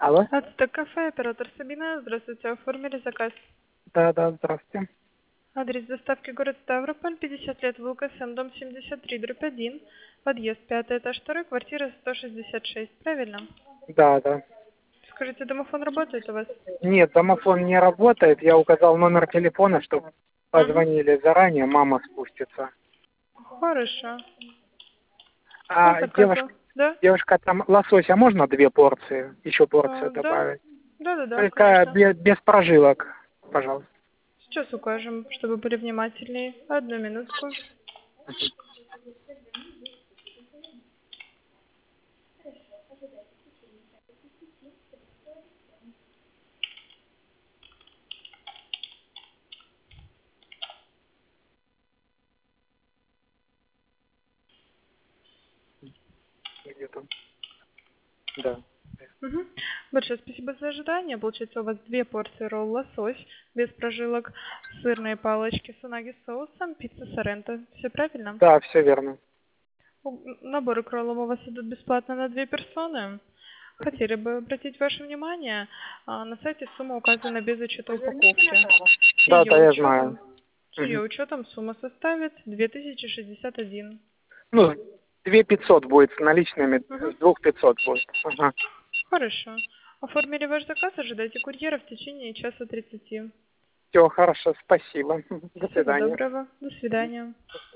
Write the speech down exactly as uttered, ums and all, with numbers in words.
Алло? Ацтек кафе, оператор Сабина. Здравствуйте, оформили заказ. Да, да, здравствуйте. Адрес доставки город Ставрополь, пятьдесят лет ВЛКСМ, дом семьдесят три, дробь один, подъезд, пятый этаж, второй, квартира сто шестьдесят шесть. Правильно? Да, да. Скажите, домофон работает у вас? Нет, домофон не работает. Я указал номер телефона, чтобы Угу. позвонили заранее, мама спустится. Хорошо. По А заказу. девушка, Да? девушка, там лосося можно две порции? Еще А, порцию да? добавить? Да-да-да, Только конечно. без, без прожилок, пожалуйста. Сейчас укажем, чтобы были внимательнее. Одну минутку. Где там? Да. Угу. Большое спасибо за ожидание. Получается, у вас две порции ролл лосось без прожилок, сырные палочки с унаги соусом, пицца соренто. Все правильно? Да, все верно. У- Наборы к роллам у вас идут бесплатно на две персоны. Хотели бы обратить ваше внимание, а, на сайте сумма указана без учета упаковки. С Да, ее да, я учетом, знаю. с ее Мгм. учетом сумма составит две тысячи шестьдесят один. Ну, две пятьсот будет с наличными, Угу. с двух пятьсот будет. Ага. Хорошо. Оформили ваш заказ, ожидайте курьера в течение часа тридцати. Все, хорошо, спасибо. До Всего свидания. доброго. До свидания.